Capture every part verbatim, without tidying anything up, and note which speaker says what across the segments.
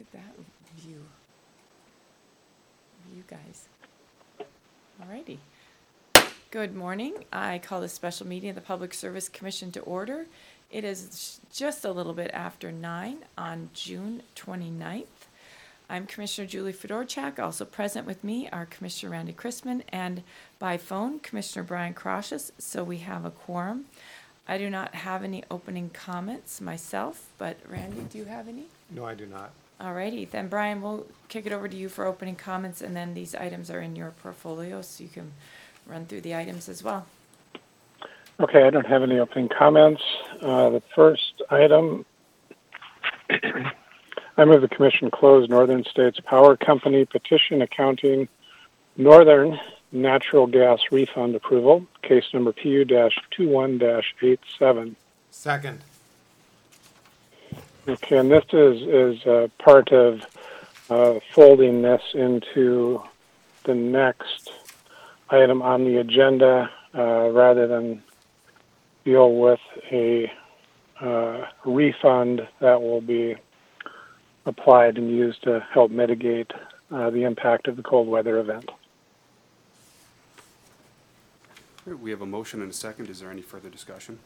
Speaker 1: at that view. You guys. Alrighty. Good morning. I call this special meeting of the Public Service Commission to order. It is just a little bit after nine on June twenty-ninth. I'm Commissioner Julie Fedorchak. Also present with me are Commissioner Randy Chrisman and by phone Commissioner Brian Crocious, so we have a quorum. I do not have any opening comments myself, but Randy, do you have any?
Speaker 2: No, I do not.
Speaker 1: Alrighty, then Brian, we'll kick it over to you for opening comments, and then these items are in your portfolio, so you can run through the items as well.
Speaker 3: Okay, I don't have any opening comments. Uh, the first item, I move the Commission close Northern States Power Company petition accounting Northern Natural Gas Refund Approval, case number P U twenty-one dash eighty-seven.
Speaker 2: Second.
Speaker 3: Okay, and this is, is uh, part of uh, folding this into the next item on the agenda uh, rather than deal with a uh, refund that will be applied and used to help mitigate uh, the impact of the cold weather event.
Speaker 4: We have a motion and a second. Is there any further discussion?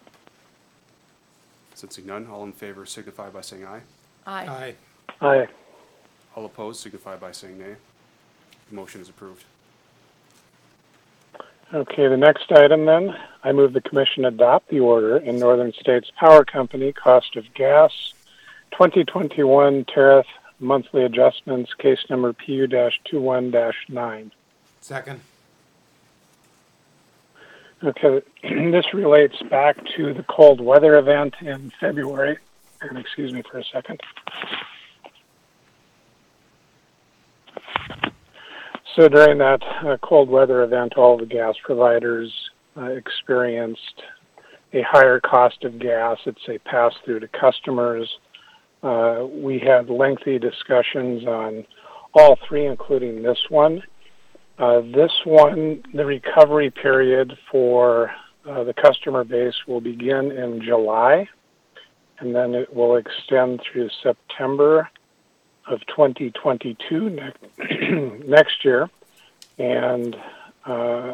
Speaker 4: Sensing none, all in favor signify by saying aye.
Speaker 1: Aye.
Speaker 2: Aye.
Speaker 3: Aye.
Speaker 4: All opposed signify by saying nay. The motion is approved.
Speaker 3: Okay, the next item then, I move the Commission adopt the order in Northern States Power Company cost of gas twenty twenty-one tariff monthly adjustments, case number P U twenty-one dash nine.
Speaker 2: Second.
Speaker 3: Okay, this relates back to the cold weather event in February. And excuse me for a second. So during that uh, cold weather event, all the gas providers uh, experienced a higher cost of gas. It's a pass-through to customers. Uh, we had lengthy discussions on all three, including this one. Uh, this one, the recovery period for uh, the customer base will begin in July, and then it will extend through September of twenty twenty-two ne- next year. And uh,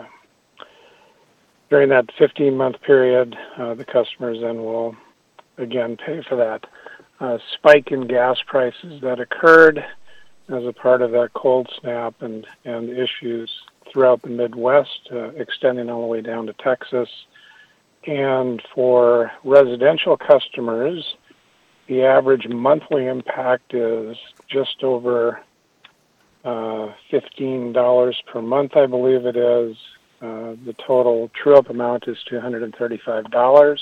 Speaker 3: during that fifteen-month period, uh, the customers then will again pay for that uh, spike in gas prices that occurred as a part of that cold snap and, and issues throughout the Midwest, uh, extending all the way down to Texas. And for residential customers, the average monthly impact is just over uh, fifteen dollars per month, I believe it is. Uh, the total true-up amount is two hundred thirty-five dollars.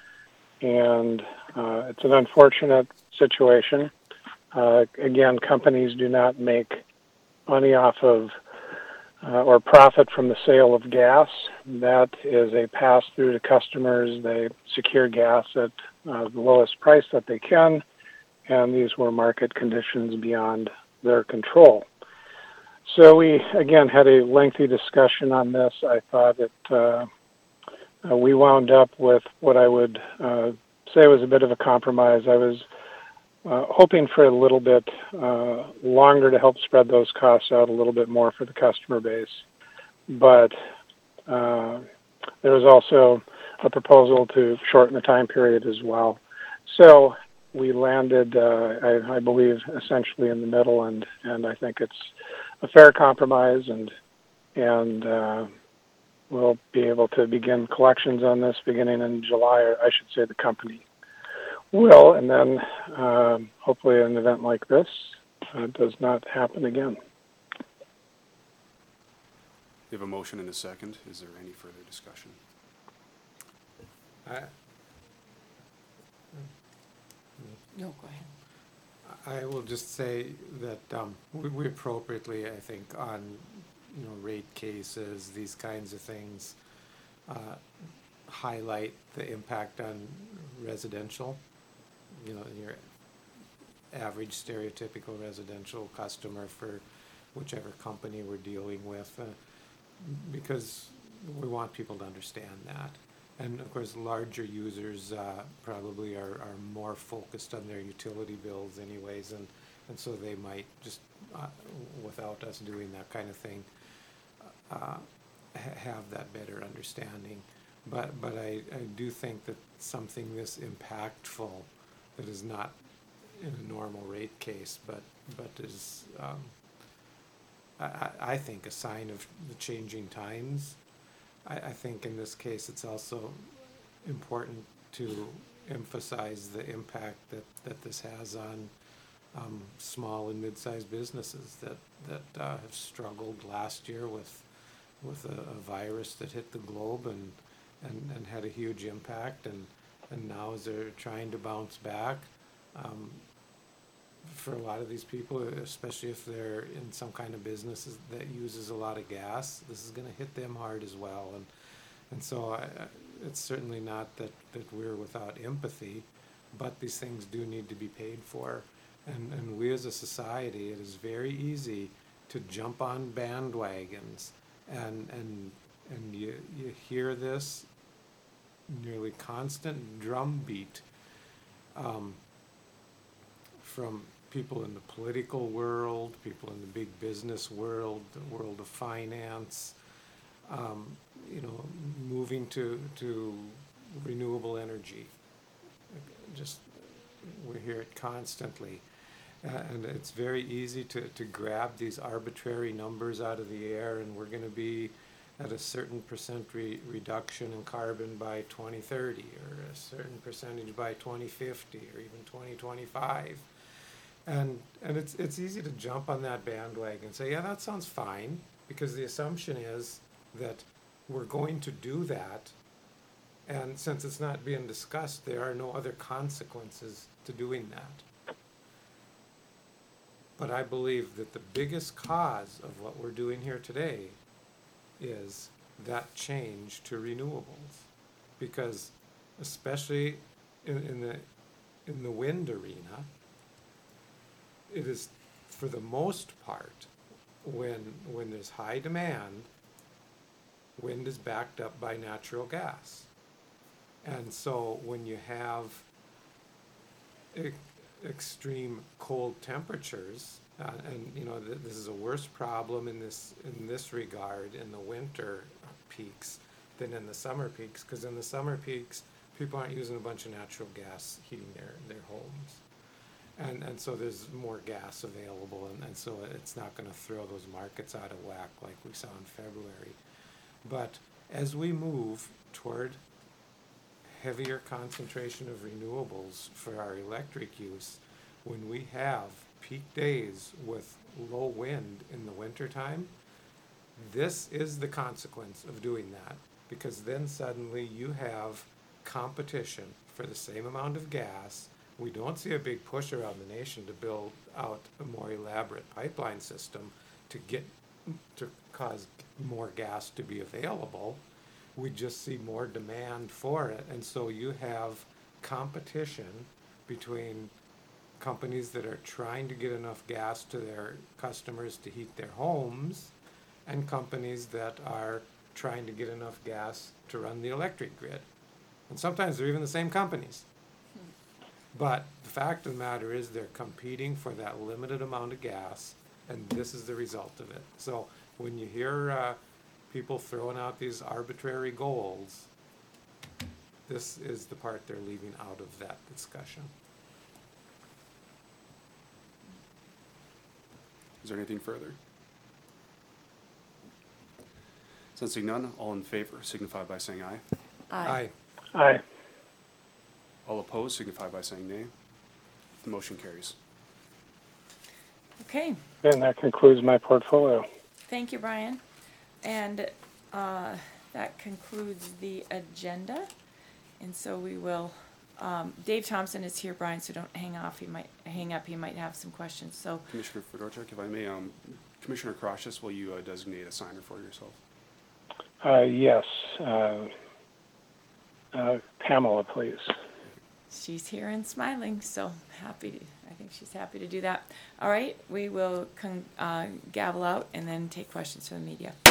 Speaker 3: And uh, it's an unfortunate situation. Uh, again, companies do not make money off of uh, or profit from the sale of gas. That is a pass-through to customers. They secure gas at uh, the lowest price that they can, and these were market conditions beyond their control. So we, again, had a lengthy discussion on this. I thought that uh, uh, we wound up with what I would uh, say was a bit of a compromise. I was Uh, hoping for a little bit uh, longer to help spread those costs out a little bit more for the customer base. But uh, there was also a proposal to shorten the time period as well. So we landed, uh, I, I believe, essentially in the middle, and, and I think it's a fair compromise, and, and uh, we'll be able to begin collections on this beginning in July, or I should say the company will, and then um, hopefully an event like this uh, does not happen again.
Speaker 4: We have a motion and a second. Is there any further discussion?
Speaker 2: I,
Speaker 1: No, go ahead.
Speaker 2: I will just say that um, we, we appropriately, I think, on you know rate cases, these kinds of things, uh, highlight the impact on residential. You know, your average stereotypical residential customer for whichever company we're dealing with, uh, because we want people to understand that. And of course, larger users uh, probably are, are more focused on their utility bills anyways, and, And so they might just, uh, without us doing that kind of thing, uh, ha- have that better understanding. But, but I, I do think that something this impactful, that is not in a normal rate case, but, but is, um, I, I, I think a sign of the changing times. I, I think in this case, it's also important to emphasize the impact that, that this has on um, small and mid-sized businesses that, that uh, have struggled last year with, with a, a virus that hit the globe and, and, and had a huge impact. And, and now as they're trying to bounce back, um, for a lot of these people, especially if they're in some kind of business that uses a lot of gas, this is going to hit them hard as well. And and so I, it's certainly not that, that we're without empathy, but these things do need to be paid for. And and we as a society, it is very easy to jump on bandwagons, and and and you you hear this nearly constant drumbeat um, from people in the political world, people in the big business world, the world of finance, um, you know, moving to, to renewable energy. Just, we hear it constantly. Uh, and it's very easy to, to grab these arbitrary numbers out of the air, and we're going to be at a certain percent re- reduction in carbon by twenty thirty, or a certain percentage by twenty fifty, or even twenty twenty-five. And and it's it's easy to jump on that bandwagon and say, yeah, that sounds fine, because the assumption is that we're going to do that, and since it's not being discussed, there are no other consequences to doing that. But I believe that the biggest cause of what we're doing here today is that change to renewables, because especially in, in the in the wind arena, it is, for the most part, when when there's high demand, wind is backed up by natural gas. And so when you have e- extreme cold temperatures, uh, and you know th- this is a worse problem in this in this regard in the winter peaks than in the summer peaks, because in the summer peaks people aren't using a bunch of natural gas heating their their homes. And and so there's more gas available, and, and so it's not going to throw those markets out of whack like we saw in February. But as we move toward heavier concentration of renewables for our electric use, when we have peak days with low wind in the wintertime, this is the consequence of doing that, because then suddenly you have competition for the same amount of gas. We don't see a big push around the nation to build out a more elaborate pipeline system to get to cause more gas to be available. We just see more demand for it, and so you have competition between companies that are trying to get enough gas to their customers to heat their homes, and companies that are trying to get enough gas to run the electric grid. And sometimes they're even the same companies. But the fact of the matter is they're competing for that limited amount of gas, and this is the result of it. So when you hear uh, people throwing out these arbitrary goals, this is the part they're leaving out of that discussion.
Speaker 4: Is there anything further? Sensing none, all in favor signify by saying aye.
Speaker 1: Aye.
Speaker 3: Aye.
Speaker 4: All opposed signify by saying nay. The motion carries.
Speaker 1: Okay,
Speaker 3: And that concludes my portfolio.
Speaker 1: thank you, Brian. And uh, that concludes the agenda. And so we will, um, Dave Thompson is here, Brian, so don't hang off. He might hang up. He might have some questions. So,
Speaker 4: Commissioner Fedorchuk, if I may, um, Commissioner Krashis, will you uh, designate a signer for yourself?
Speaker 3: Uh, yes. Uh, uh, Pamela, please.
Speaker 1: she's here and smiling, so happy to, I think she's happy to do that. All right, we will con- uh, gavel out and then take questions from the media.